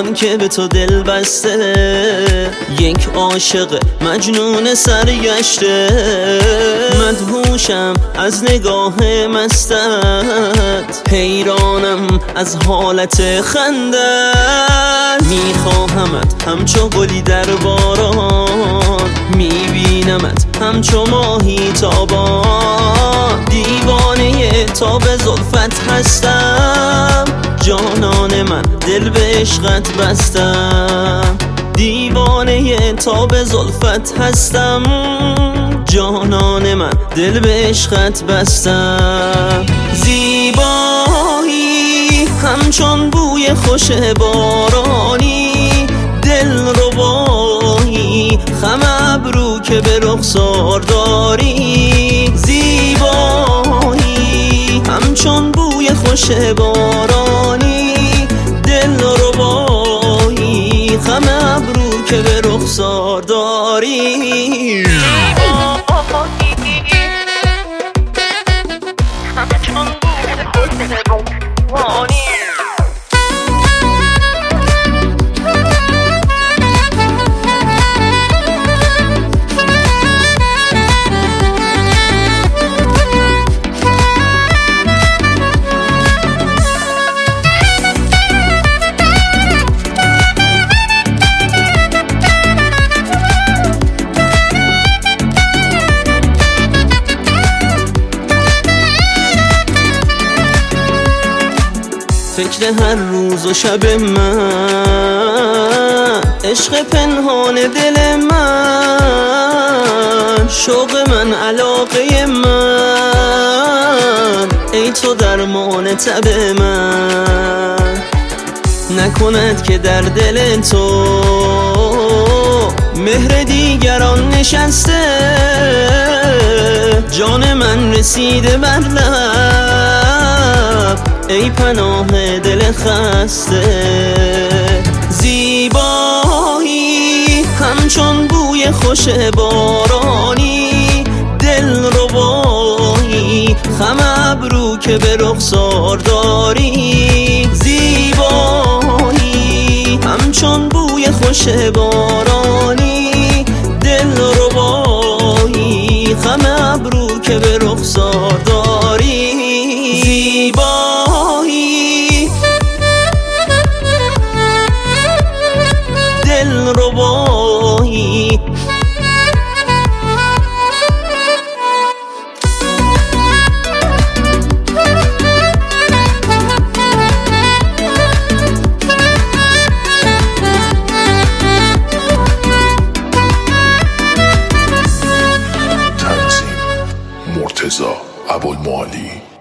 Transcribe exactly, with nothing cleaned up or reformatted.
جهان که به تو دل بسته، یک عاشق مجنون سرگشته. مدهوشم از نگاه مستت، حیرانم از حالت خندت. میخواهمت همچو گلی در باران، میبینمت همچو ماهی تابان. دیوانه تاب زلفت هستم، جانان من دل به عشقت بستم. دیوانه تاب زلفت هستم، جانان من دل به عشقت بستم. زیبایی همچون بوی خوش بارانی، دل ربایی خم ابرو که به رخسار داری. زیبایی همچون بوی خوش بارانی، دل ربایی خم ابرو که به رخسار داری. فکر هر روز و شب من، عشق پنهان دل من، شوق من علاقه من، ای تو درمان تب من. نکند که در دل تو مهر دیگران نشسته، جان من رسیده بر لب، ای پناه دل خسته. زیبایی همچون بوی خوش بارانی، دل ربایی خم ابرو که به رخسار داری. زیبایی همچون بوی خوش بارانی، دل ربایی خم ابرو که به رخسار داری. زیبایی دل ربایی تنظیم مرتضی ابوالمعالی.